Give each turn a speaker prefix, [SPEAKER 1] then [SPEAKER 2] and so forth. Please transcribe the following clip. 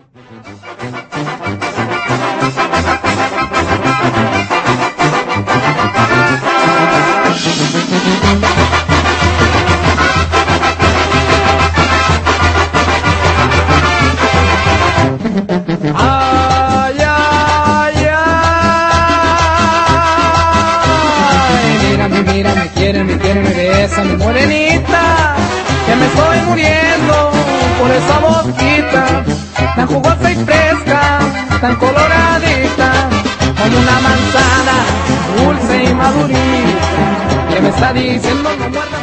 [SPEAKER 1] Ay, ay, ay, mírame, quiéreme, bésame, morenita, que me estoy muriendo por esa boquita, tan jugosa y fresca, tan coloradita, como una manzana, dulce y madurita, que me está diciendo no muerda.